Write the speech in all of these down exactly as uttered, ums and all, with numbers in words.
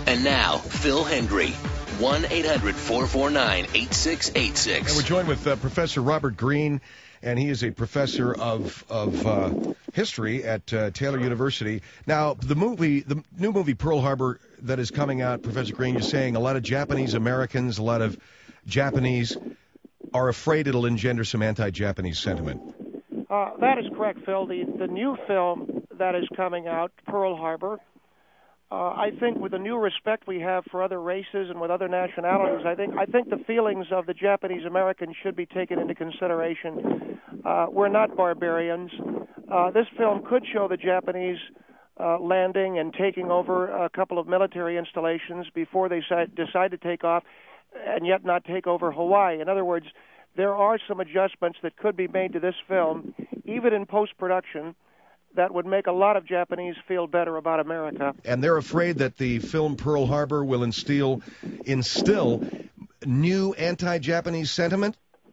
And now, Phil Hendry. one eight hundred four four nine eight six eight six. And we're joined with uh, Professor Robert Greene, and he is a professor of of uh, history at uh, Taylor University. Now, the movie, the new movie Pearl Harbor that is coming out, Professor Greene, you're saying a lot of Japanese Americans, a lot of Japanese are afraid it'll engender some anti-Japanese sentiment. Uh, that is correct, Phil. The, the new film that is coming out, Pearl Harbor, uh, I think with the new respect we have for other races and with other nationalities, I think I think the feelings of the Japanese Americans should be taken into consideration. Uh, we're not barbarians. Uh, this film could show the Japanese uh, landing and taking over a couple of military installations before they si- decide to take off, and yet not take over Hawaii. In other words, there are some adjustments that could be made to this film, even in post-production, that would make a lot of Japanese feel better about America. And they're afraid that the film Pearl Harbor will instill, instill new anti-Japanese sentiment?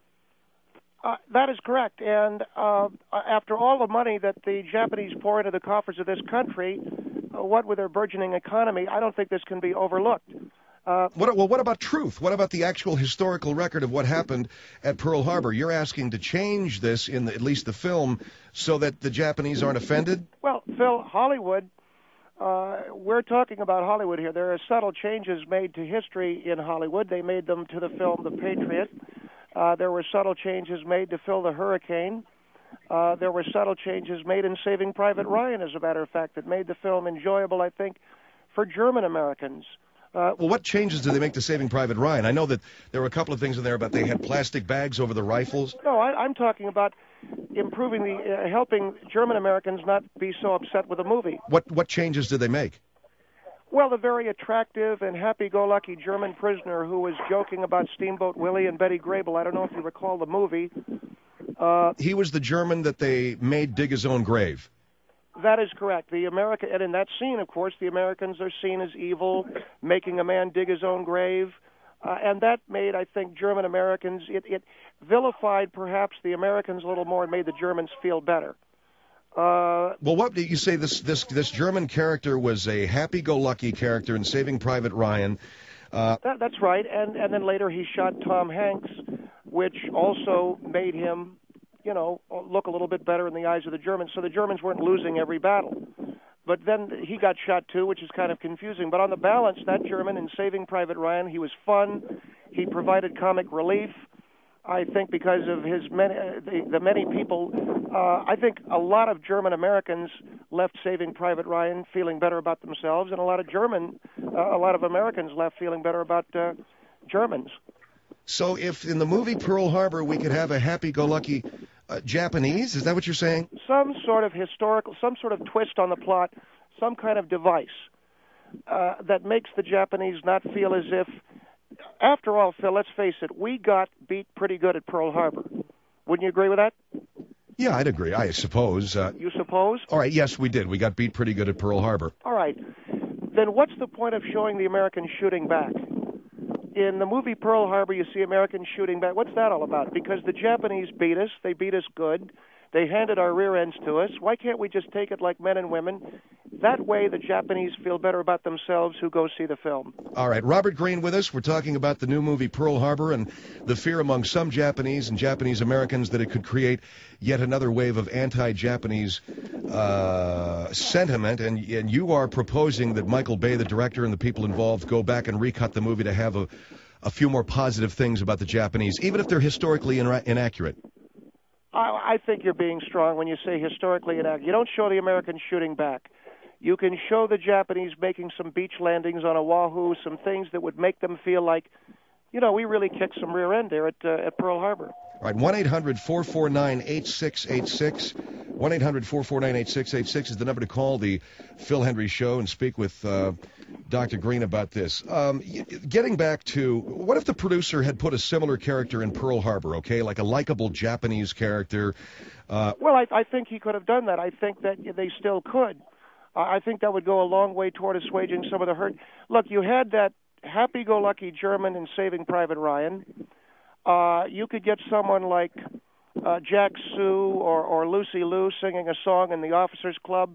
Uh, that is correct. And uh, after all the money that the Japanese pour into the coffers of this country, uh, what with their burgeoning economy, I don't think this can be overlooked. Uh, what, well, what about truth? What about the actual historical record of what happened at Pearl Harbor? You're asking to change this in the, at least the film so that the Japanese aren't offended? Well, Phil, Hollywood, uh, we're talking about Hollywood here. There are subtle changes made to history in Hollywood. They made them to the film The Patriot. Uh, there were subtle changes made to Phil the Hurricane. Uh, there were subtle changes made in Saving Private Ryan, as a matter of fact, that made the film enjoyable, I think, for German Americans. Uh, well, what changes did they make to Saving Private Ryan? I know that there were a couple of things in there about they had plastic bags over the rifles. No, I, I'm talking about improving the, uh, helping German Americans not be so upset with the movie. What what changes did they make? Well, the very attractive and happy-go-lucky German prisoner who was joking about Steamboat Willie and Betty Grable. I don't know if you recall the movie. Uh, he was the German that they made dig his own grave. That is correct. The America, and in that scene, of course, the Americans are seen as evil, making a man dig his own grave, uh, and that made, I think, German Americans. It, it vilified perhaps the Americans a little more and made the Germans feel better. Uh, well, what did you say? This this this German character was a happy-go-lucky character in Saving Private Ryan. Uh, that, that's right, and and then later he shot Tom Hanks, which also made him, you know, look a little bit better in the eyes of the Germans. So the Germans weren't losing every battle. But then he got shot too, which is kind of confusing. But on the balance, that German in Saving Private Ryan, he was fun. He provided comic relief. I think because of his many, uh, the, the many people, uh, I think a lot of German Americans left Saving Private Ryan feeling better about themselves, and a lot of German, uh, a lot of Americans left feeling better about uh, Germans. So if in the movie Pearl Harbor we could have a happy-go-lucky Uh, Japanese? Is that what you're saying? Some sort of historical, some sort of twist on the plot, some kind of device uh, that makes the Japanese not feel as if, after all, Phil, let's face it, we got beat pretty good at Pearl Harbor. Wouldn't you agree with that? Yeah, I'd agree, I suppose. Uh, you suppose? All right, yes, we did. We got beat pretty good at Pearl Harbor. All right. Then what's the point of showing the Americans shooting back? In the movie Pearl Harbor, you see Americans shooting back. What's that all about? Because the Japanese beat us. They beat us good. They handed our rear ends to us. Why can't we just take it like men and women? That way the Japanese feel better about themselves who go see the film. All right. Robert Greene with us. We're talking about the new movie Pearl Harbor and the fear among some Japanese and Japanese Americans that it could create yet another wave of anti-Japanese uh, sentiment. And, and you are proposing that Michael Bay, the director, and the people involved go back and recut the movie to have a, a few more positive things about the Japanese, even if they're historically in- inaccurate. I, I think you're being strong when you say historically inaccurate. You don't show the Americans shooting back. You can show the Japanese making some beach landings on Oahu, some things that would make them feel like, you know, we really kicked some rear end there at, uh, at Pearl Harbor. All right, one eight hundred four four nine eight six eight six. one eight hundred four four nine eight six eight six is the number to call the Phil Hendry Show and speak with uh, Doctor Greene about this. Um, getting back to, what if the producer had put a similar character in Pearl Harbor, okay, like a likable Japanese character? Uh, well, I, I think he could have done that. I think that they still could. I think that would go a long way toward assuaging some of the hurt. Look, you had that happy-go-lucky German in Saving Private Ryan. Uh, you could get someone like uh, Jack Sue or, or Lucy Liu singing a song in the Officers Club. Uh,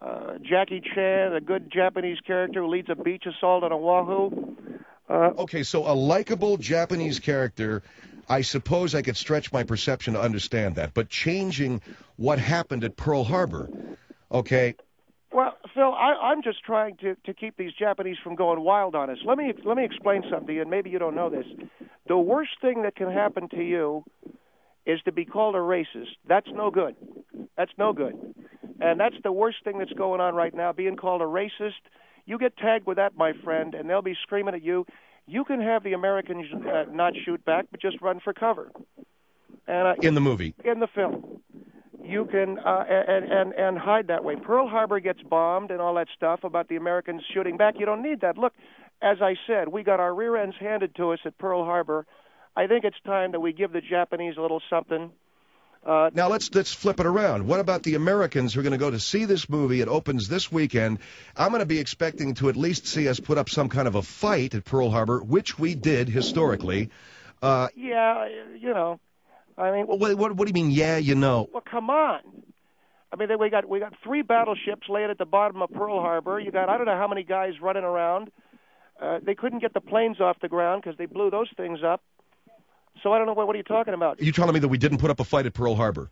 uh, Jackie Chan, a good Japanese character who leads a beach assault on Oahu. Uh, okay, so a likable Japanese character, I suppose I could stretch my perception to understand that. But changing what happened at Pearl Harbor, okay. Well, Phil, I, I'm just trying to, to keep these Japanese from going wild on us. Let me let me explain something to you, and maybe you don't know this. The worst thing that can happen to you is to be called a racist. That's no good. That's no good. And that's the worst thing that's going on right now, being called a racist. You get tagged with that, my friend, and they'll be screaming at you. You can have the Americans uh, not shoot back, but just run for cover. And, uh, in the movie. In the film. You can uh, and, and and hide that way. Pearl Harbor gets bombed and all that stuff about the Americans shooting back. You don't need that. Look, as I said, we got our rear ends handed to us at Pearl Harbor. I think it's time that we give the Japanese a little something. Uh, now let's let's flip it around. What about the Americans who are going to go to see this movie? It opens this weekend. I'm going to be expecting to at least see us put up some kind of a fight at Pearl Harbor, which we did historically. Uh, yeah, you know. I mean, what, what, what do you mean? Yeah, you know. Well, come on. I mean, we got we got three battleships laid at the bottom of Pearl Harbor. You got I don't know how many guys running around. Uh, they couldn't get the planes off the ground because they blew those things up. So I don't know what what are you talking about? Are you telling me that we didn't put up a fight at Pearl Harbor?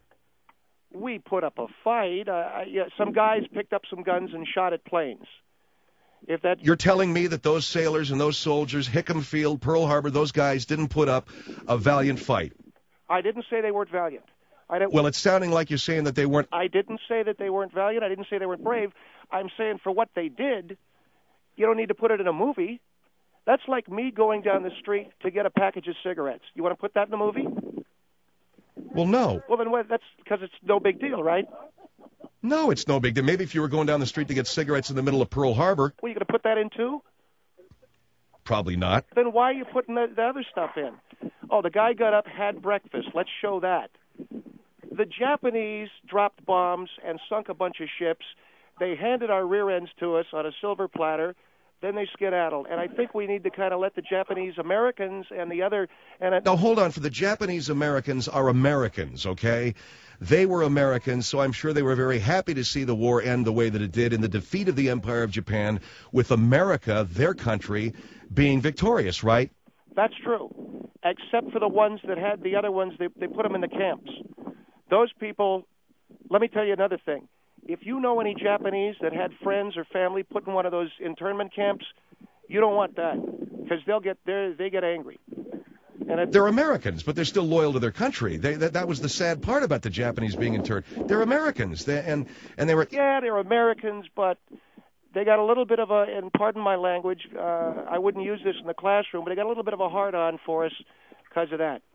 We put up a fight. Uh, I, yeah, some guys picked up some guns and shot at planes. If that You're telling me that those sailors and those soldiers, Hickam Field, Pearl Harbor, those guys didn't put up a valiant fight? I didn't say they weren't valiant. I didn't, well, it's sounding like you're saying that they weren't. I didn't say that they weren't valiant. I didn't say they weren't brave. I'm saying for what they did, you don't need to put it in a movie. That's like me going down the street to get a package of cigarettes. You want to put that in a movie? Well, no. Well, then what, that's because it's no big deal, right? No, it's no big deal. Maybe if you were going down the street to get cigarettes in the middle of Pearl Harbor. Well, you going to put that in too? Probably not. Then why are you putting the, the other stuff in? Oh, the guy got up, had breakfast. Let's show that. The Japanese dropped bombs and sunk a bunch of ships. They handed our rear ends to us on a silver platter. Then they skedaddled. And I think we need to kind of let the Japanese Americans and the other... And it, now, hold on. For the Japanese Americans are Americans, okay? They were Americans, so I'm sure they were very happy to see the war end the way that it did in the defeat of the Empire of Japan, with America, their country, being victorious, right? That's true, except for the ones that had the other ones, they, they put them in the camps. Those people, let me tell you another thing. If you know any Japanese that had friends or family put in one of those internment camps, you don't want that, because they'll get they they get angry. And it, they're Americans, but they're still loyal to their country. They, that, that was the sad part about the Japanese being interned. They're Americans, they, and and they were. Yeah, they're Americans, but they got a little bit of a, and pardon my language, uh, I wouldn't use this in the classroom, but they got a little bit of a hard-on for us because of that.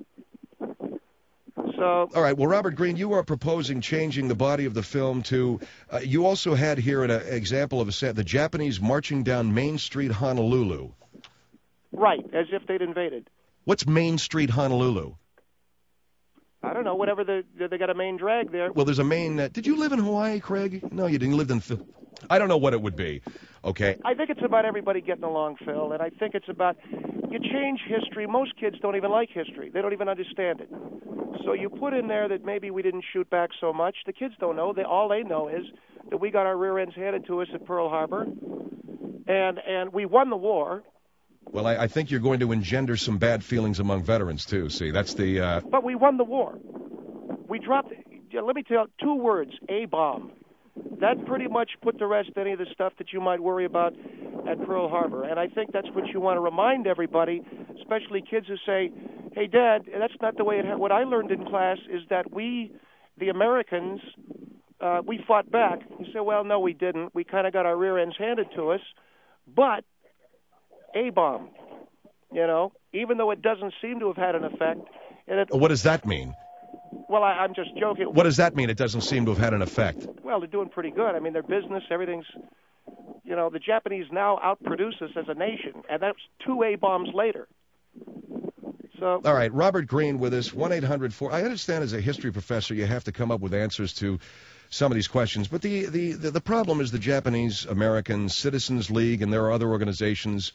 So. All right. Well, Robert Green, you are proposing changing the body of the film to. Uh, you also had here an uh, example of a set, the Japanese marching down Main Street, Honolulu. Right, as if they'd invaded. What's Main Street, Honolulu? I don't know. Whatever the they got a main drag there. Well, there's a main. Uh, did you live in Hawaii, Craig? No, you didn't. You lived in. Phil. I don't know what it would be. Okay. I think it's about everybody getting along, Phil, and I think it's about you change history. Most kids don't even like history. They don't even understand it. So you put in there that maybe we didn't shoot back so much. The kids don't know. They all they know is that we got our rear ends handed to us at Pearl Harbor, and and we won the war. Well, I, I think you're going to engender some bad feelings among veterans too. See, that's the. Uh... But we won the war. We dropped. Let me tell you, two words: a bomb. That pretty much put to rest any of the stuff that you might worry about at Pearl Harbor. And I think that's what you want to remind everybody, especially kids who say, hey, Dad, that's not the way it ha-. What I learned in class is that we, the Americans, uh, we fought back. You say, well, no, we didn't. We kind of got our rear ends handed to us. But a bomb, you know, even though it doesn't seem to have had an effect. And it, what does that mean? Well, I, I'm just joking. What does that mean? It doesn't seem to have had an effect. Well, they're doing pretty good. I mean, their business, everything's, you know, the Japanese now outproduce us as a nation, and that's two A-bombs later. So. All right, Robert Green with us, one eight hundred four. I understand as a history professor you have to come up with answers to some of these questions, but the, the, the, the problem is the Japanese American Citizens League, and there are other organizations,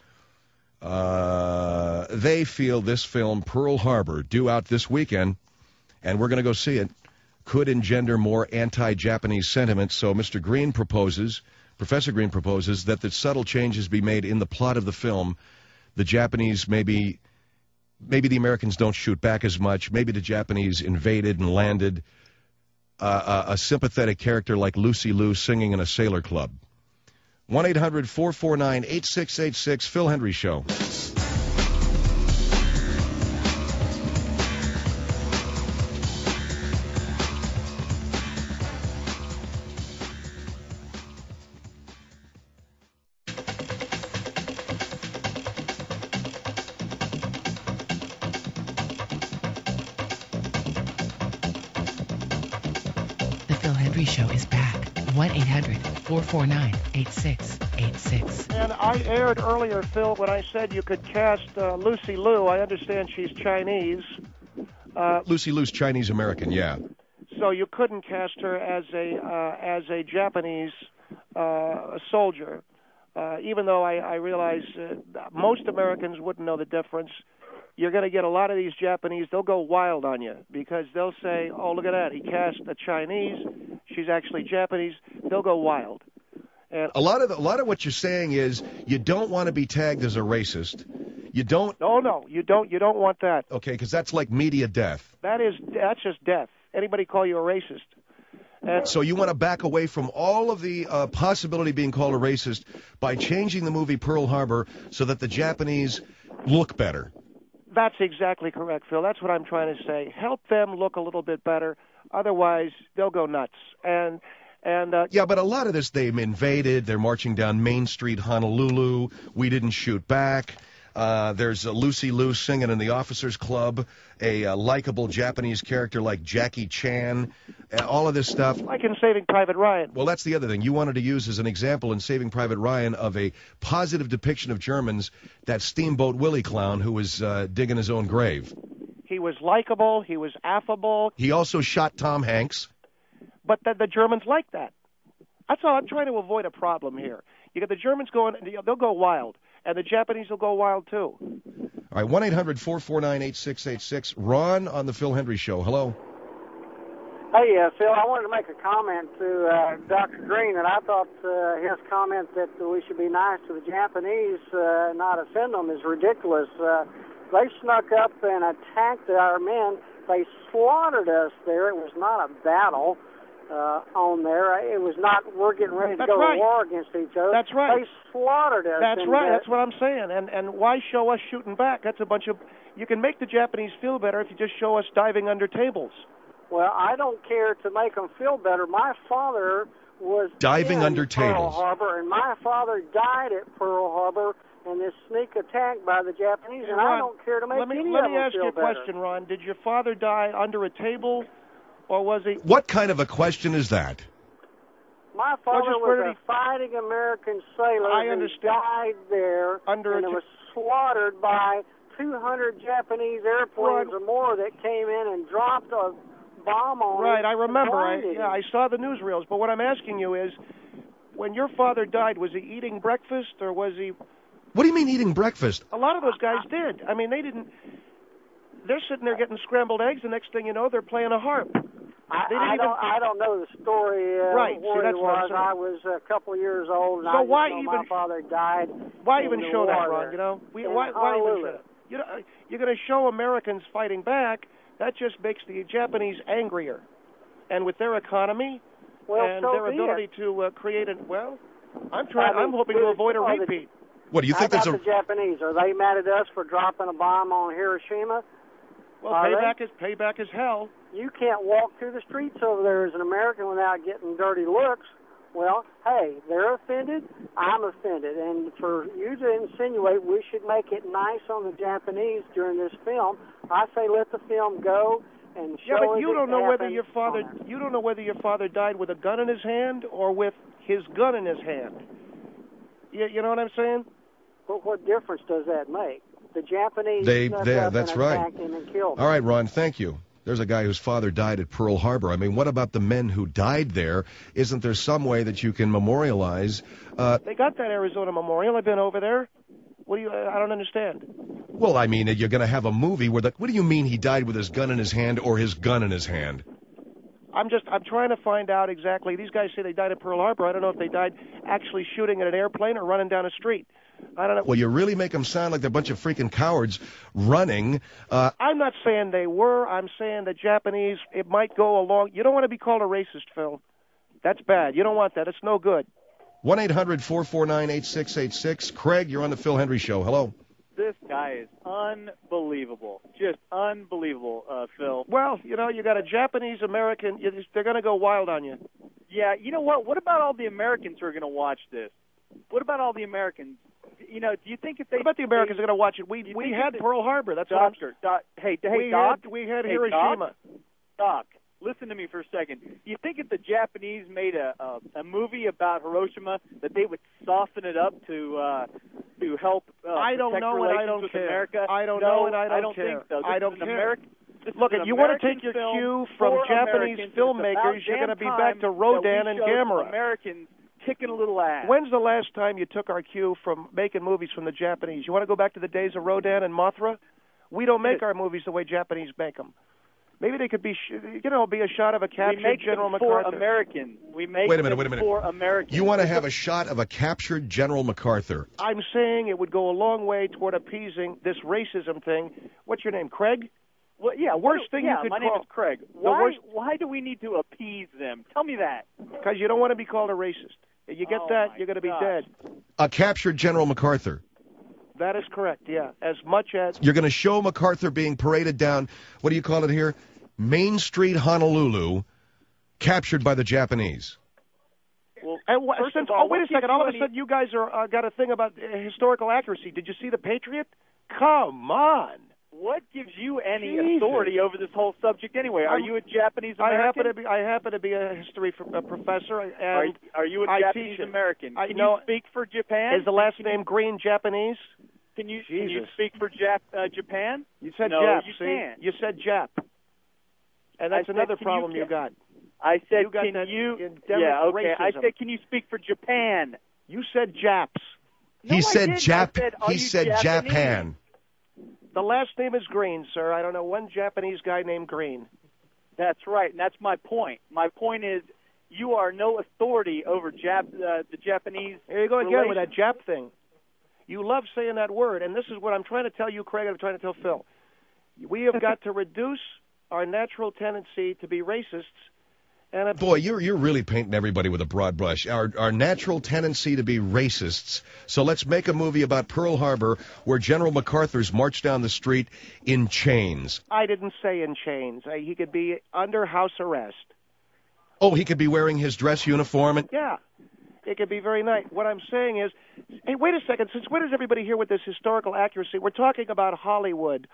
uh, they feel this film, Pearl Harbor, due out this weekend, and we're going to go see it. could engender more anti-Japanese sentiment. So Mister Green proposes, Professor Green proposes, that the subtle changes be made in the plot of the film. The Japanese maybe, maybe the Americans don't shoot back as much. Maybe the Japanese invaded and landed. Uh, a, a sympathetic character like Lucy Liu singing in a sailor club. one eight hundred four four nine eight six eight six, Phil Hendry Show. Show is back. one eight hundred four four nine eight six eight six. And I aired earlier, Phil, when I said you could cast uh, Lucy Liu. I understand she's Chinese. Uh, Lucy Liu's Chinese American, yeah. So you couldn't cast her as a uh, as a Japanese uh, soldier, uh, even though I, I realize uh, most Americans wouldn't know the difference. You're going to get a lot of these Japanese, they'll go wild on you because they'll say, oh, look at that, he cast a Chinese, she's actually Japanese. They'll go wild. And a lot of the, a lot of what you're saying is you don't want to be tagged as a racist. You don't. No, no, you don't. You don't want that. Okay, because that's like media death. That is, that's just death. Anybody call you a racist? And so you want to back away from all of the uh, possibility of being called a racist by changing the movie Pearl Harbor so that the Japanese look better. That's exactly correct, Phil. That's what I'm trying to say. Help them look a little bit better. Otherwise, they'll go nuts. And and uh, yeah, but a lot of this, they invaded. They're marching down Main Street, Honolulu. We didn't shoot back. Uh, there's a Lucy Liu singing in the Officers Club, a, a likable Japanese character like Jackie Chan, uh, all of this stuff. Like in Saving Private Ryan. Well, that's the other thing. You wanted to use as an example in Saving Private Ryan of a positive depiction of Germans, that Steamboat Willie clown who was uh, digging his own grave. He was likable. He was affable. He also shot Tom Hanks. But the, the Germans like that. That's all. I'm trying to avoid a problem here. You get the Germans going, they'll go wild. And the Japanese will go wild, too. All right, one eight hundred four four nine eight six eight six. Ron on the Phil Hendry Show. Hello. Hey, uh, Phil, I wanted to make a comment to uh, Doctor Green, and I thought uh, his comment that we should be nice to the Japanese, uh, not offend them, is ridiculous. Uh, they snuck up and attacked our men. They slaughtered us there. It was not a battle. Uh, on there. It was not, we're getting ready to That's go right. to war against each other. That's right. They slaughtered us. That's and, right. uh, That's what I'm saying. And and why show us shooting back? That's a bunch of, you can make the Japanese feel better if you just show us diving under tables. Well, I don't care to make them feel better. My father was diving in under Pearl tables. Harbor, and my father died at Pearl Harbor in this sneak attack by the Japanese, and Ron, I don't care to make let me, any let of me them ask feel you a better. question, Ron. Did your father die under a table, or was he? What kind of a question is that? My father just was where did a he- fighting American sailor I who understand. died there Under and a was ta- slaughtered by two hundred Japanese airplanes Right. or more that came in and dropped a bomb on Right, him I and remember. I, blinded yeah, him. I saw the newsreels. But what I'm asking you is, when your father died, was he eating breakfast, or was he? What do you mean eating breakfast? A lot of those guys did. I mean, they didn't. They're sitting there getting scrambled eggs. The next thing you know, they're playing a harp. I, They didn't I even- don't. I don't know the story. Uh, Right, see, Where that's he what I'm was. saying. I was a couple years old, and So I just why know even- my father died. Why in even the show that, war Ron? there. You know, we, In why, why even Honolulu. show that? You know, you're going to show Americans fighting back. That just makes the Japanese angrier, and with their economy Well, and so their be ability it. to uh, create a well, I'm trying. I mean, I'm hoping to do- avoid a are the- repeat. What do you How think there's about a the Japanese? Are they mad at us for dropping a bomb on Hiroshima? Well, Are they? payback is payback is hell. You can't walk through the streets over there as an American without getting dirty looks. Well, hey, they're offended. I'm offended. And for you to insinuate we should make it nice on the Japanese during this film, I say let the film go and show Yeah, but us you it don't know whether happened your father on it. you don't know whether your father died with a gun in his hand or with his gun in his hand. You, you know what I'm saying? But what difference does that make? The Japanese They- snuck they- up that's and right. attacked him and killed him. All right, Ron, thank you. There's a guy whose father died at Pearl Harbor. I mean, what about the men who died there? Isn't there some way that you can memorialize? Uh, They got that Arizona Memorial. I've been over there. What do you? I don't understand. well, I mean, you're going to have a movie where the. What do you mean he died with his gun in his hand or his gun in his hand? I'm just I'm trying to find out exactly. These guys say they died at Pearl Harbor. I don't know if they died actually shooting at an airplane or running down a street. I don't know. Well, you really make them sound like they're a bunch of freaking cowards running. Uh, I'm not saying they were. I'm saying the Japanese, it might go along. You don't want to be called a racist, Phil. That's bad. You don't want that. It's no good. one eight hundred four four nine eight six eight six. Craig, you're on the Phil Hendry Show. Hello. This guy is unbelievable. Just unbelievable, uh, Phil. Well, you know, you got a Japanese-American. They're going to go wild on you. Yeah, you know what? What about all the Americans who are going to watch this? What about all the Americans? You know, do you think if they... What about the Americans are going to watch it? We we had Pearl Harbor. That's Doctor, doc, hey, hey, we Doc. Had, we had hey, Hiroshima. Doc, Doc, listen to me for a second. Do you think if the Japanese made a, a, a movie about Hiroshima that they would soften it up to uh, to help uh, I don't protect know relations and I don't with care. America? I don't no, know and I don't, I don't care. think so. This I don't is an care. American, this Look, is if an you want to American take your film cue from for Japanese Americans. filmmakers, It's you're going to be about back to damn Rodan time and that we showed Gamera. some Americans kicking a little ass. When's the last time you took our cue from making movies from the Japanese? You want to go back to the days of Rodan and Mothra? We don't make our movies the way Japanese make them. Maybe they could be, you know, be a shot of a captured we make General them for MacArthur. Americans. We make Wait a minute, them wait a minute. for Americans. You want to have a shot of a captured General MacArthur? I'm saying it would go a long way toward appeasing this racism thing. What's your name, Craig? Well, yeah, worst thing yeah, you could my call. name is Craig. Why, worst... why do we need to appease them? Tell me that. Because you don't want to be called a racist. If you get oh that, you're going to be gosh. dead. A captured General MacArthur. That is correct, yeah. As much as... You're going to show MacArthur being paraded down, what do you call it here? Main Street, Honolulu, captured by the Japanese. Well, and, first since, of all, oh, wait a what second. gives All you of a any- sudden, you guys are uh, got a thing about uh, historical accuracy. Did you see The Patriot? Come on. What gives you any Jesus. authority over this whole subject anyway? Are I'm- you a Japanese I American? happen to be. I happen to be a history f- a professor, and Are, are you a I Japanese teach it. American? I Can know- you speak for Japan? is the last name Green Japanese? Can you can you Jesus. speak for Jap, uh, Japan? You said no, Jap. you see, can't. you said Jap, and that's I said, another can you problem you, get- got. I said, You got can that you? endemic Yeah, okay. I racism. said, can you speak for Japan? You said Japs. No, he I said didn't. Jap. I said, are he you said Japanese? Japan. The last name is Green, sir. I don't know one Japanese guy named Green. That's right, and that's my point. My point is, you are no authority over Jap, uh, the Japanese. Here you go again relations. with that Jap thing. You love saying that word, and this is what I'm trying to tell you, Craig, and I'm trying to tell Phil. We have got to reduce our natural tendency to be racists. And a, Boy, you're you're really painting everybody with a broad brush. Our our natural tendency to be racists. So let's make a movie about Pearl Harbor where General MacArthur's marched down the street in chains. I didn't say in chains. Uh, he could be under house arrest. Oh, he could be wearing his dress uniform and Yeah, it could be very nice. What I'm saying is, hey, wait a second. Since when is everybody here with this historical accuracy? We're talking about Hollywood.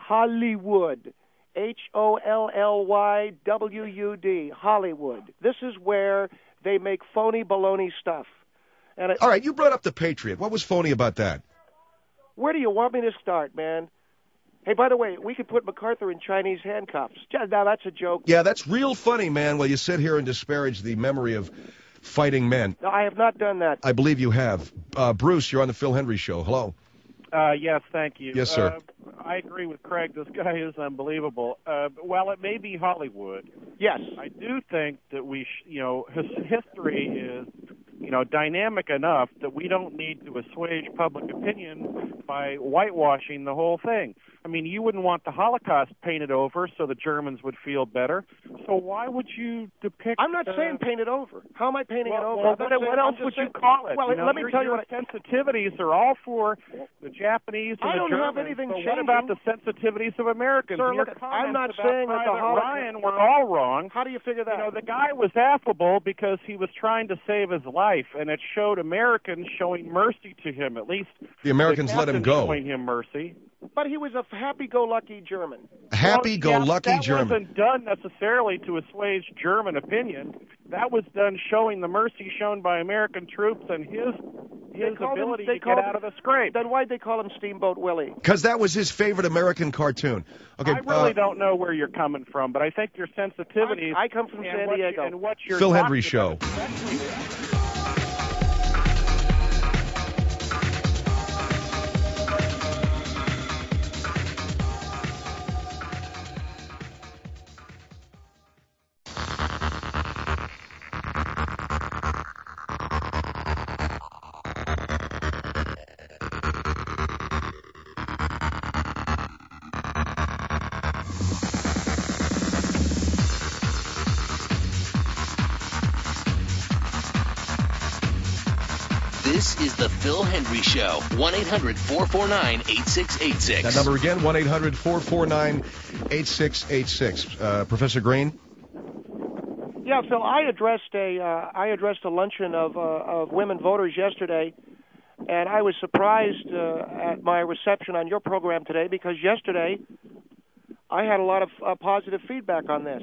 Hollywood. H O L L Y W U D. Hollywood. This is where they make phony baloney stuff. And it, all right, you brought up The Patriot. What was phony about that? where do you want me to start, man? Hey, by the way, we could put MacArthur in Chinese handcuffs. Now, that's a joke. Yeah, that's real funny, man, while you sit here and disparage the memory of fighting men. No, I have not done that. I believe you have. Uh, Bruce, you're on the Phil Hendry Show. Hello. Uh, yes, thank you. Yes, sir. Uh, I agree with Craig. This guy is unbelievable. Uh, while it may be Hollywood, Yes. I do think that we, sh- you know, his history is, you know, dynamic enough that we don't need to assuage public opinion by whitewashing the whole thing. I mean, you wouldn't want the Holocaust painted over so the Germans would feel better. So why would you depict? I'm not uh, saying paint it over. How am I painting well, it over? well, I'm not what, saying- what I'm else just would saying- you call it? Well, You know, let me your, tell you your what. I, sensitivities are all for the Japanese and I the don't Germans. have anything so changing. what about the sensitivities of Americans? Sir, Your look, I'm comments not about saying that the Private Holocaust- Ryan were all wrong. How do you figure that? You know, the guy was affable because he was trying to save his life, and it showed Americans showing mercy to him. At least The Americans the let him captain go. showing him mercy. But he was a happy-go-lucky German. Happy-go-lucky well, yeah, that German. wasn't done necessarily to assuage German opinion. That was done showing the mercy shown by American troops and his his called him- ability they to get called out him- of the scrape. Then why'd they call him Steamboat Willie? Because that was his favorite American cartoon. Okay, I really uh, don't know where you're coming from, but I think your sensitivities. I, I come from and San what you- Diego. and what you're Phil talking Hendry Show. about- This is the Phil Hendry Show. one eight hundred four four nine eight six eight six. That number again, one eight hundred four four nine eight six eight six. Uh, Professor Green? Yeah, Phil, I addressed a uh, I addressed a luncheon of uh, of women voters yesterday, and I was surprised uh, at my reception on your program today because yesterday I had a lot of uh, positive feedback on this.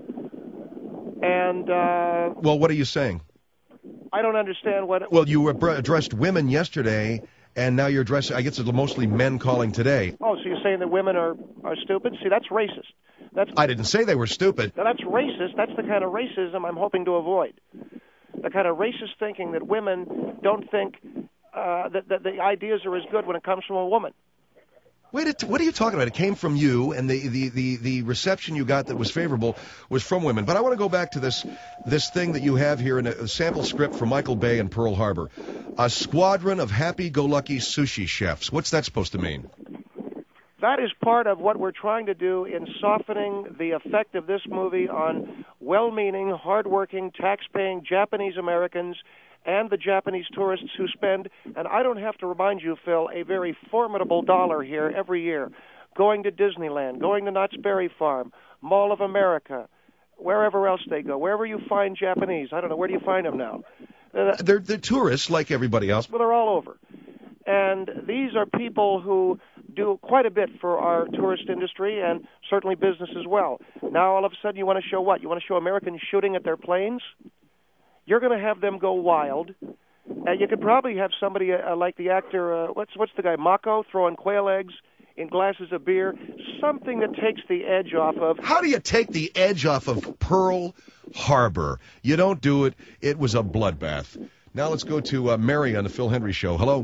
And uh, well, what are you saying? I don't understand what. Well, you were addressed women yesterday, and now you're addressing. I guess it's mostly men calling today. Oh, so you're saying that women are are stupid? See, that's racist. That's, I didn't say they were stupid. That's racist. That's the kind of racism I'm hoping to avoid. The kind of racist thinking that women don't think uh, that, that the ideas are as good when it comes from a woman. Wait, what are you talking about? It came from you, and the, the, the, the reception you got that was favorable was from women. But I want to go back to this this thing that you have here in a, a sample script from Michael Bay and Pearl Harbor. A squadron of happy-go-lucky sushi chefs. What's that supposed to mean? That is part of what we're trying to do in softening the effect of this movie on well-meaning, hard-working, tax-paying Japanese Americans and the Japanese tourists who spend, and I don't have to remind you, Phil, a very formidable dollar here every year, going to Disneyland, going to Knott's Berry Farm, Mall of America, wherever else they go, wherever you find Japanese. I don't know, where do you find them now? Uh, they're, they're tourists like everybody else. Well, they're all over. And these are people who do quite a bit for our tourist industry and certainly business as well. Now, all of a sudden, you want to show what? You want to show Americans shooting at their planes? You're going to have them go wild. And you could probably have somebody uh, like the actor, uh, what's what's the guy, Mako, throwing quail eggs in glasses of beer, something that takes the edge off of... How do you take the edge off of Pearl Harbor? You don't do it. It was a bloodbath. Now let's go to uh, Mary on the Phil Hendry Show. Hello?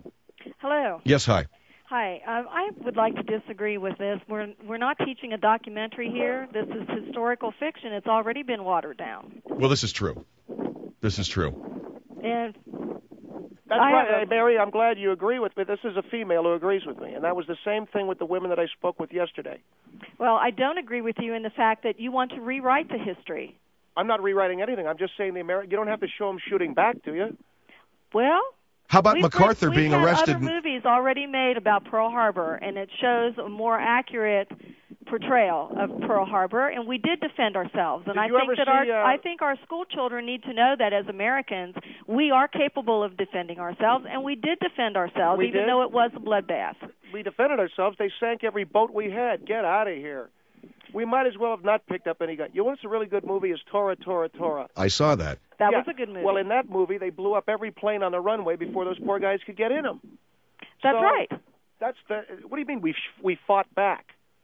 Hello. Yes, hi. Hi. Uh, I would like to disagree with this. We're we're not teaching a documentary here. This is historical fiction. It's already been watered down. Well, this is true. This is true. And That's I right, a, Barry. I'm glad you agree with me. This is a female who agrees with me, and that was the same thing with the women that I spoke with yesterday. Well, I don't agree with you in the fact that you want to rewrite the history. I'm not rewriting anything. I'm just saying the Ameri- You don't have to show them shooting back, do you? Well... How about we've, MacArthur we've being had arrested? Other movies already made about Pearl Harbor, and it shows a more accurate portrayal of Pearl Harbor, and we did defend ourselves. And did I you think ever that see, our uh, I think our school children need to know that as Americans, we are capable of defending ourselves, and we did defend ourselves, We even did? though it was a bloodbath. We defended ourselves. They sank every boat we had. Get out of here. We might as well have not picked up any gun. You know what's a really good movie is Tora, Tora, Tora. I saw that. That yeah. was a good movie. Well, in that movie, they blew up every plane on the runway before those poor guys could get in them. That's so right. That's the. What do you mean we we fought back?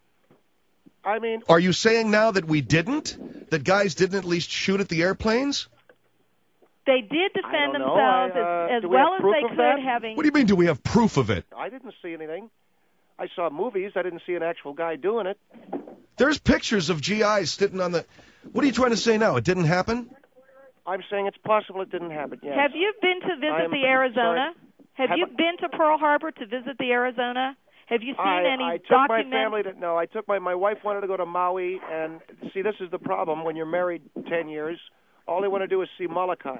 I mean, Are you saying now that we didn't? That guys didn't at least shoot at the airplanes? They did defend I don't know. themselves I, uh, as, as do we well have as proof they of could, that? having... What do you mean, do we have proof of it? I didn't see anything. I saw movies. I didn't see an actual guy doing it. There's pictures of G Is sitting on the... What are you trying to say now? It didn't happen? I'm saying it's possible it didn't happen. Yes. Have you been to visit I'm the Arizona? sorry. Have, Have you I- been to Pearl Harbor to visit the Arizona? Have you seen I, any I took my document- family to no. I took my my wife wanted to go to Maui, and see, this is the problem when you're married ten years. All they want to do is see Molokai.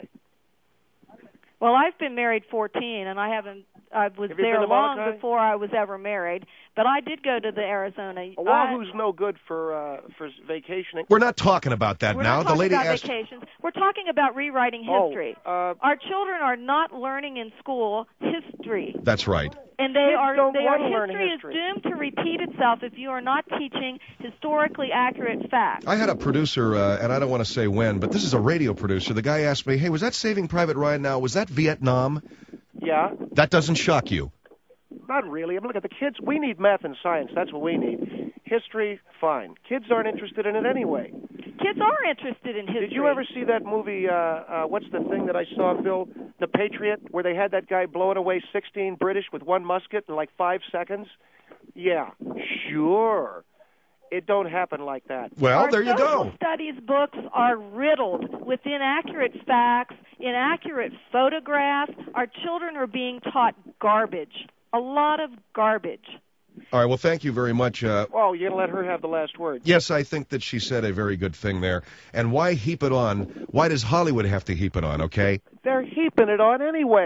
Well, I've been married fourteen, and I haven't. I was Have you there been to long Molokai? before I was ever married. But I did go to the Arizona. Oahu's I, no good for uh, for vacationing. We're not talking about that we're now. not The talking lady about asked... vacations. We're talking about rewriting history. Oh, uh, Our children are not learning in school history. That's right. And they Kids are, don't they are want to learn history, history. is doomed to repeat itself if you are not teaching historically accurate facts. I had a producer, uh, and I don't want to say when, but this is a radio producer. The guy asked me, hey, was that Saving Private Ryan now? Was that Vietnam? Yeah, That doesn't shock you. not really. I mean, look at the kids. We need math and science. That's what we need. History, fine. Kids aren't interested in it anyway. Kids are interested in history. Did you ever see that movie, uh, uh, what's the thing that I saw, Phil? The Patriot, where they had that guy blowing away sixteen British with one musket in like five seconds? Yeah, sure. It don't happen like that. Well, Our there you social go. studies books are riddled with inaccurate facts, inaccurate photographs. Our children are being taught garbage, a lot of garbage. All right, well, thank you very much. Uh, Oh, you're going to let her have the last word. yes, I think that she said a very good thing there. And why heap it on? Why does Hollywood have to heap it on, okay? They're heaping it on anyway.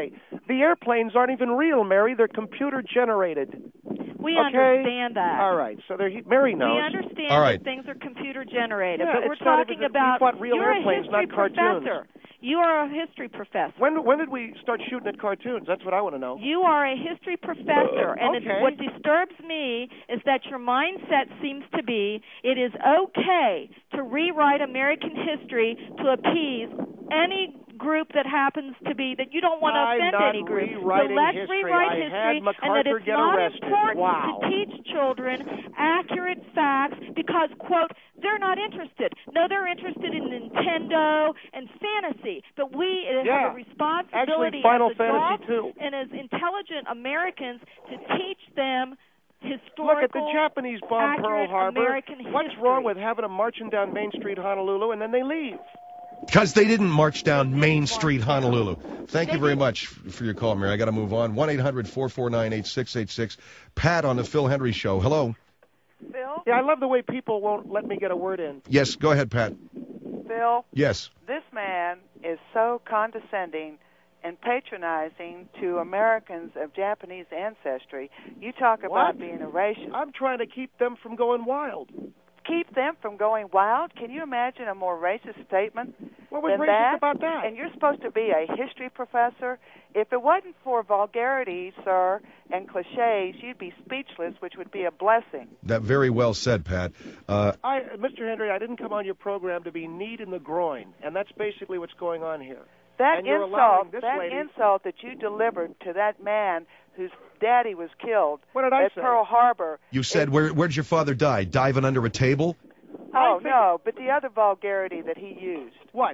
The airplanes aren't even real, Mary. They're computer generated. We okay? understand that. All right, so they're, Mary knows. We understand All right. that things are computer generated, Yeah, but we're it's not talking even- about we want real you're airplanes, a history not cartoons. professor. You are a history professor. When when did we start shooting at cartoons? That's what I want to know. You are a history professor, and okay. it's, what disturbs me is that your mindset seems to be it is okay to rewrite American history to appease any group that happens to be that you don't want to I'm offend not any group. rewriting so let's history. rewrite I history, had MacArthur and that it's get not arrested. important Wow. to teach children accurate facts because, quote, they're not interested. No, they're interested in Nintendo and fantasy. But we Yeah. have a responsibility Actually, Final as Fantasy adults two. and as intelligent Americans to teach them historical, Look at the Japanese bomb Pearl accurate Harbor. American What's history. wrong with having them marching down Main Street, Honolulu, and then they leave? Because they didn't march down Main Street, Honolulu. Thank you very much for your call, Mary. I got to move on. one eight hundred four four nine eight six eight six. Pat on the Phil Hendry Show. Hello. Phil? Yeah, I love the way people won't let me get a word in. Yes, go ahead, Pat. Phil? Yes. This man is so condescending and patronizing to Americans of Japanese ancestry. You talk about What? being a racist. I'm trying to keep them from going wild. Keep them from going wild? Can you imagine a more racist statement What was than racist that? about that? And you're supposed to be a history professor. If it wasn't for vulgarity, sir, and cliches, you'd be speechless, which would be a blessing. That very well said, Pat. Uh, I, Mister Henry, I didn't come on your program to be kneed in the groin, and that's basically what's going on here. That And you're allowing insult, this that lady- insult that you delivered to that man whose daddy was killed What did I at say? Pearl Harbor. you said, where, where'd your father die? Diving under a table? Oh, think- no, but the other vulgarity that he used. What?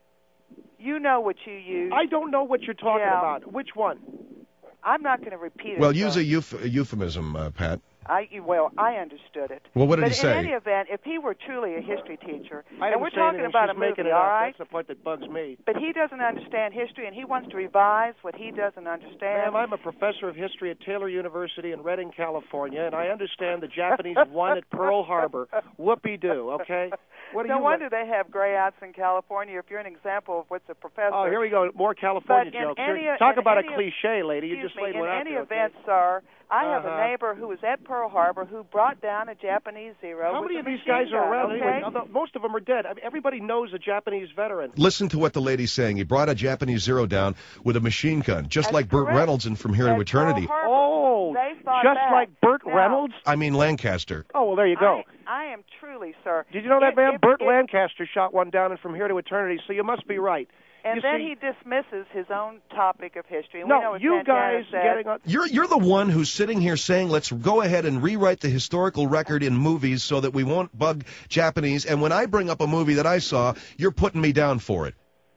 You know what you used. I don't know what you're talking Yeah. about. Which one? I'm not going to repeat it. Well, sir. use a, euph- a euphemism, uh, Pat. I, well, I understood it. Well, what did but he say? in any event, if he were truly a history teacher, I and didn't we're say talking anything. about She's a making movie, it all up. right? That's the part that bugs me. But he doesn't understand history, and he wants to revise what he doesn't understand. Ma'am, I'm a professor of history at Taylor University in Redding, California, and I understand the Japanese won at Pearl Harbor. Whoopee-doo, okay? What do no you wonder they have grayouts in California. If you're an example of what's a professor. Oh, here we go. More California But in jokes. any- Here- Talk in about any a of- cliche, lady. You Excuse just me, laid in one out any there, event, okay? sir, I have Uh-huh. a neighbor who was at Pearl Harbor who brought down a Japanese Zero. How with many a of these machine guys are gun, around okay? anyway? Although most of them are dead. I mean, everybody knows a Japanese veteran. Listen to what the lady's saying. He brought a Japanese Zero down with a machine gun, just That's like Burt correct. Reynolds in From Here At to Eternity. Pearl Harbor, Oh, they fought just back. like Burt Now, Reynolds? I mean Lancaster. Oh, well, there you go. I, I am truly, sir. Did you know that, If- man? if- Burt if- Lancaster shot one down and From Here to Eternity, so you must be right. And You then see- he dismisses his own topic of history. And we No, know what you Santana guys said. getting on... You're you're the one who's sitting here saying let's go ahead and rewrite the historical record in movies so that we won't bug Japanese. And when I bring up a movie that I saw, you're putting me down for it.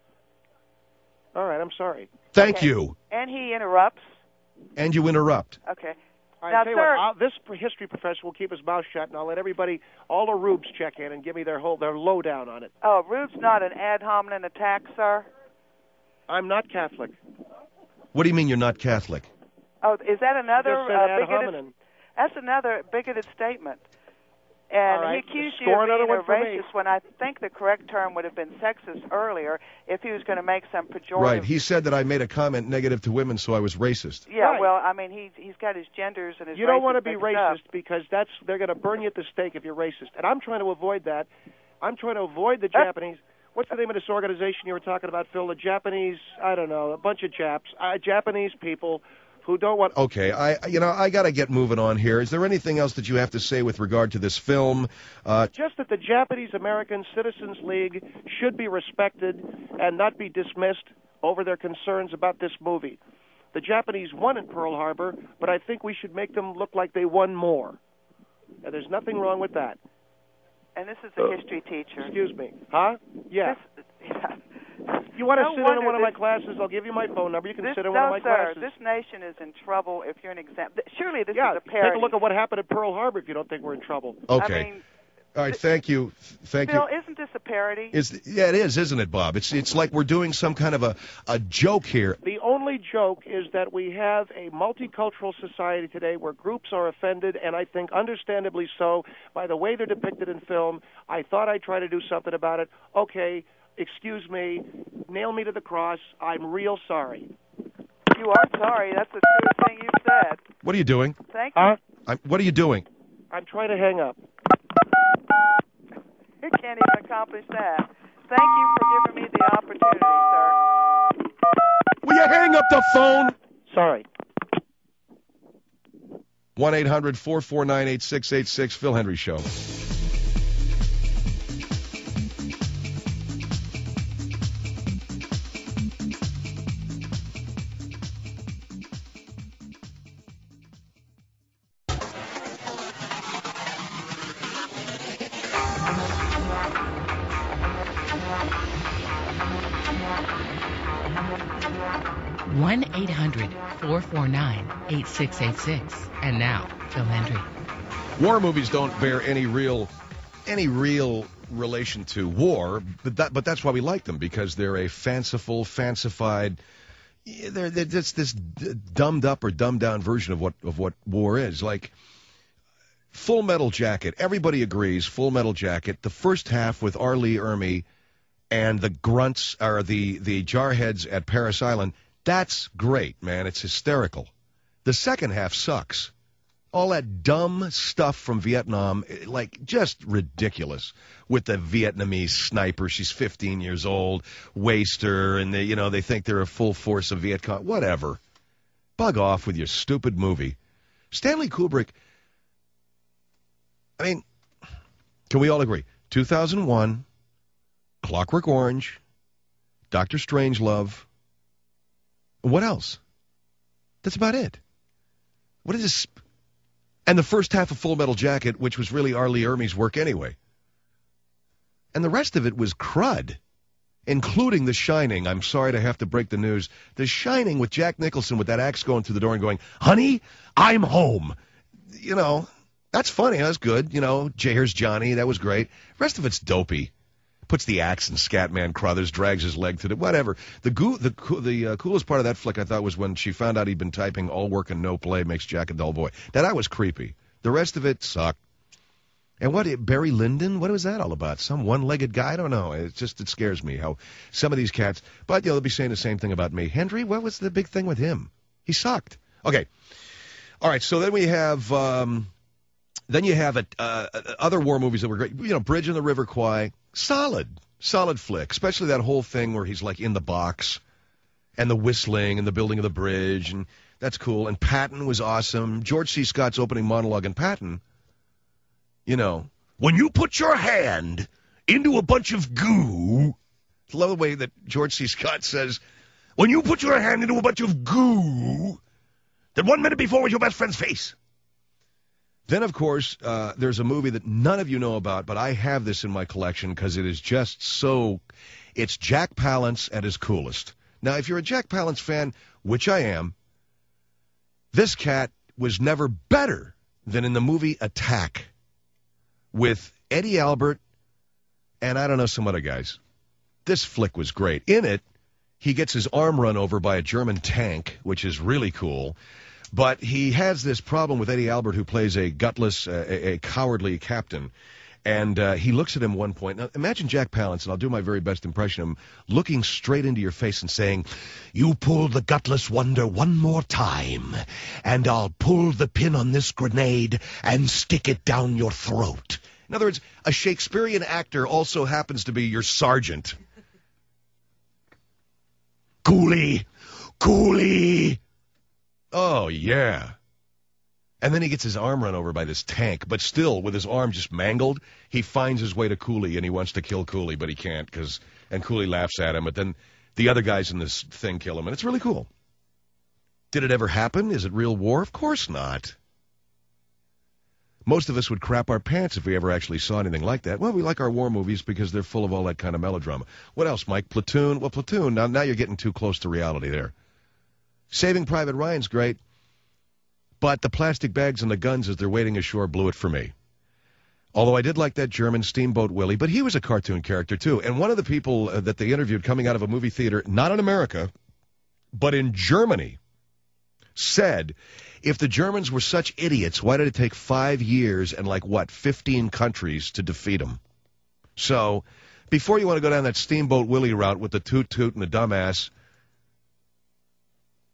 All right, I'm sorry. Thank Okay. you. And he interrupts. And you interrupt. Okay. All right, Now, tell you sir- what, I'll, this history professor will keep his mouth shut, and I'll let everybody, all the rubes, check in and give me their whole their lowdown on it. Oh, Rube's not an ad hominem attack, sir? I'm not Catholic. What do you mean you're not Catholic? Oh, is that another Just said uh, ad bigoted? hominem. That's another bigoted statement. And All right, he accused you score of another being one a for me. racist when I think the correct term would have been sexist earlier if he was going to make some pejorative. Right. He said that I made a comment negative to women, so I was racist. Yeah, Right. well, I mean, he, he's got his genders and his You don't want to be racist because that's they're going to burn you at the stake if you're racist, and I'm trying to avoid that. I'm trying to avoid the Uh, Japanese. What's the name of this organization you were talking about, Phil? The Japanese, I don't know, a bunch of Japs, uh, Japanese people who don't want. Okay, I you know I got to get moving on here. Is there anything else that you have to say with regard to this film? Uh, Just that the Japanese American Citizens League should be respected and not be dismissed over their concerns about this movie. The Japanese won in Pearl Harbor, but I think we should make them look like they won more. And there's nothing wrong with that. And this is a history teacher. Excuse me. Huh? Yeah. This, yeah. You want to No sit in wonder on one of my this- classes? I'll give you my phone number. You can This, sit in no, one of my sir, classes. this nation is in trouble if you're an exam. th- Surely this yeah, is a parody. take a look at what happened at Pearl Harbor if you don't think we're in trouble. okay. I mean, All right. Thank you. Thank Bill, you. isn't this a parody? Is yeah, it is, isn't it, Bob? It's it's like we're doing some kind of a a joke here. The only joke is that we have a multicultural society today where groups are offended, and I think understandably so, by the way they're depicted in film. I thought I'd try to do something about it. Okay, excuse me, nail me to the cross. I'm real sorry. You are sorry. That's the truest thing you've said. What are you doing? Thank you. Huh? I'm, what are you doing? I'm trying to hang up. You can't even accomplish that. Thank you for giving me the opportunity, sir. Will you hang up the phone? Sorry. one eight hundred four four nine eight six eight six, Phil Hendry Show. one eight hundred four four nine eight six eight six. And now, Phil Hendry. War movies don't bear any real any real relation to war, but that but that's why we like them, because they're a fanciful, fancified, they're, they're just this dumbed up or dumbed down version of what of what war is. Like Full Metal Jacket, everybody agrees. Full Metal Jacket, the first half with R. Lee Ermey and the grunts, or the the jarheads at Paris Island, that's great, man. It's hysterical. The second half sucks. All that dumb stuff from Vietnam, like, just ridiculous. With the Vietnamese sniper, she's fifteen years old, waste her, and they, you know, they think they're a full force of Viet Cong. Whatever. Bug off with your stupid movie. Stanley Kubrick, I mean, can we all agree? two thousand one, Clockwork Orange, Doctor Strangelove. What else? That's about it. What is this? And the first half of Full Metal Jacket, which was really R. Lee Ermey's work anyway. And the rest of it was crud, including The Shining. I'm sorry to have to break the news. The Shining with Jack Nicholson with that axe going through the door and going, "Honey, I'm home." You know, that's funny. That's good. You know, here's Johnny. That was great. The rest of it's dopey. Puts the axe in Scatman Crothers, drags his leg through the whatever. The goo, the the uh, coolest part of that flick, I thought, was when she found out he'd been typing "all work and no play makes Jack a dull boy." Now, that was creepy. The rest of it sucked. And what, Barry Lyndon? What was that all about? Some one-legged guy? I don't know. It just it scares me how some of these cats. But you know, they'll be saying the same thing about me. Hendry, what was the big thing with him? He sucked. Okay. All right. So then we have. Um, then you have a, uh, other war movies that were great. You know, Bridge on the River Kwai. Solid, solid flick, especially that whole thing where he's like in the box and the whistling and the building of the bridge, and that's cool. And Patton was awesome. George C. Scott's opening monologue in Patton, you know, when you put your hand into a bunch of goo, I love the way that George C. Scott says, when you put your hand into a bunch of goo, then one minute before was your best friend's face. Then, of course, uh, there's a movie that none of you know about, but I have this in my collection because it is just so... It's Jack Palance at his coolest. Now, if you're a Jack Palance fan, which I am, this cat was never better than in the movie Attack with Eddie Albert and I don't know, some other guys. This flick was great. In it, he gets his arm run over by a German tank, which is really cool. But he has this problem with Eddie Albert, who plays a gutless, uh, a, a cowardly captain. And uh, he looks at him one point. Now, imagine Jack Palance, and I'll do my very best impression of him, looking straight into your face and saying, "You pull the gutless wonder one more time, and I'll pull the pin on this grenade and stick it down your throat." In other words, a Shakespearean actor also happens to be your sergeant. Coolie! Coolie! Oh, yeah. And then he gets his arm run over by this tank, but still, with his arm just mangled, he finds his way to Cooley, and he wants to kill Cooley, but he can't, because and Cooley laughs at him, but then the other guys in this thing kill him, and it's really cool. Did it ever happen? Is it real war? Of course not. Most of us would crap our pants if we ever actually saw anything like that. Well, we like our war movies because they're full of all that kind of melodrama. What else, Mike? Platoon? Well, Platoon, now, now you're getting too close to reality there. Saving Private Ryan's great, but the plastic bags and the guns as they're waiting ashore blew it for me. Although I did like that German Steamboat Willie, but he was a cartoon character too. And one of the people uh, that they interviewed coming out of a movie theater, not in America, but in Germany, said, if the Germans were such idiots, why did it take five years and like, what, fifteen countries to defeat them? So, before you want to go down that Steamboat Willie route with the toot-toot and the dumbass...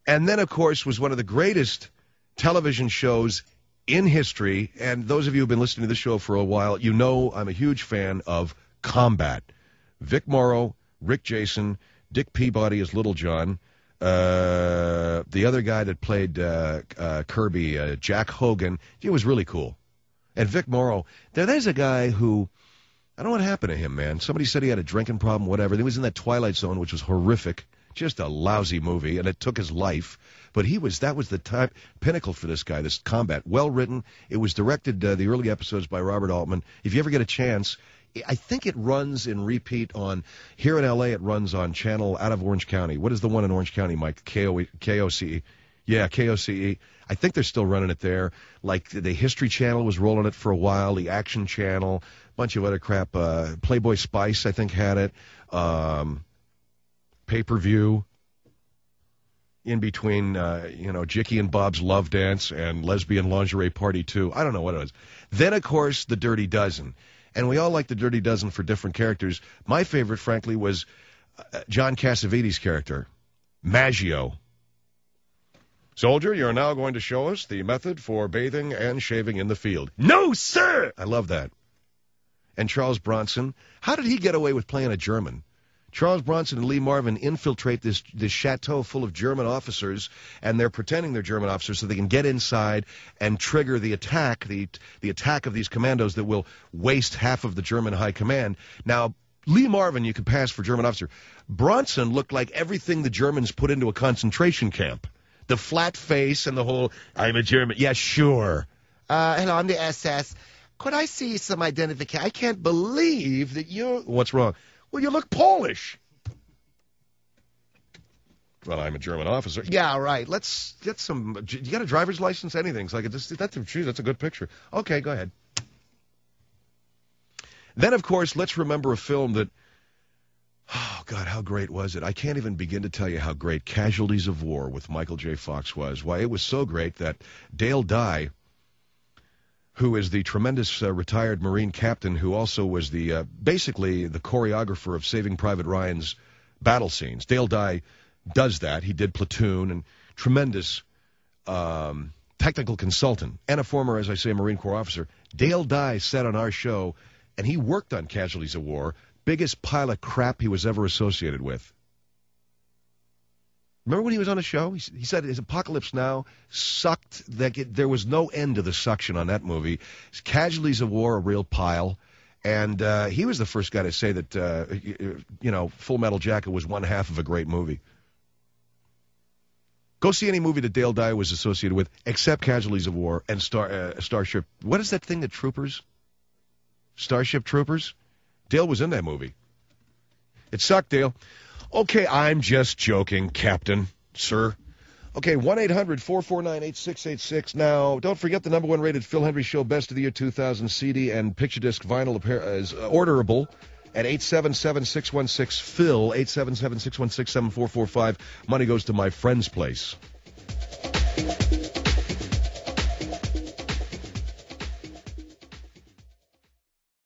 And then, of course, was one of the greatest television shows in history. And those of you who have been listening to this show for a while, you know I'm a huge fan of Combat. Vic Morrow, Rick Jason, Dick Peabody as Little John, uh, the other guy that played uh, uh, Kirby, uh, Jack Hogan. It was really cool. And Vic Morrow, there, there's a guy who, I don't know what happened to him, man. Somebody said he had a drinking problem, whatever. He was in that Twilight Zone, which was horrific. Just a lousy movie, and it took his life. But he was that was the type, pinnacle for this guy, this Combat. Well written. It was directed, uh, the early episodes, by Robert Altman. If you ever get a chance, I think it runs in repeat on, here in L A it runs on channel out of Orange County. What is the one in Orange County, Mike? K O C E. Yeah, K O C E. I think they're still running it there. Like, the History Channel was rolling it for a while, the Action Channel, a bunch of other crap. Uh, Playboy Spice, I think, had it. Um... Pay-per-view in between, uh, you know, Jicky and Bob's Love Dance and Lesbian Lingerie Party two. I don't know what it was. Then, of course, The Dirty Dozen. And we all like The Dirty Dozen for different characters. My favorite, frankly, was uh, John Cassavetes' character, Maggio. Soldier, you're now going to show us the method for bathing and shaving in the field. No, sir! I love that. And Charles Bronson. How did he get away with playing a German? Charles Bronson and Lee Marvin infiltrate this this chateau full of German officers, and they're pretending they're German officers so they can get inside and trigger the attack, the the attack of these commandos that will waste half of the German high command. Now, Lee Marvin, you could pass for German officer. Bronson looked like everything the Germans put into a concentration camp. The flat face and the whole, I'm a German. Yeah, sure. Uh, hello, I'm the S S. Could I see some identification? I can't believe that you're... What's wrong? Well, you look Polish. Well, I'm a German officer. Yeah, right. Let's get some... You got a driver's license? Anything. It's like, that's, that's, geez, that's a good picture. Okay, go ahead. Then, of course, let's remember a film that... Oh, God, how great was it? I can't even begin to tell you how great Casualties of War with Michael J. Fox was. Why, it was so great that Dale Dye, who is the tremendous uh, retired Marine captain who also was the uh, basically the choreographer of Saving Private Ryan's battle scenes. Dale Dye does that. He did Platoon, and tremendous um, technical consultant and a former, as I say, Marine Corps officer. Dale Dye said on our show, and he worked on Casualties of War, biggest pile of crap he was ever associated with. Remember when he was on the show? He, he said his Apocalypse Now sucked. That it, there was no end to the suction on that movie. His Casualties of War, a real pile. And uh, he was the first guy to say that, uh, you, you know, Full Metal Jacket was one half of a great movie. Go see any movie that Dale Dye was associated with, except Casualties of War and Star uh, Starship. What is that thing that Troopers? Starship Troopers? Dale was in that movie. It sucked, Dale. Okay, I'm just joking, Captain, sir. Okay, one eight hundred four four nine eight six eight six. Now, don't forget the number one rated Phil Hendry Show Best of the Year two thousand C D and picture disc vinyl is orderable at eight seven seven six one six Phil, eight seven seven six one six seven four four five. Money goes to my friend's place.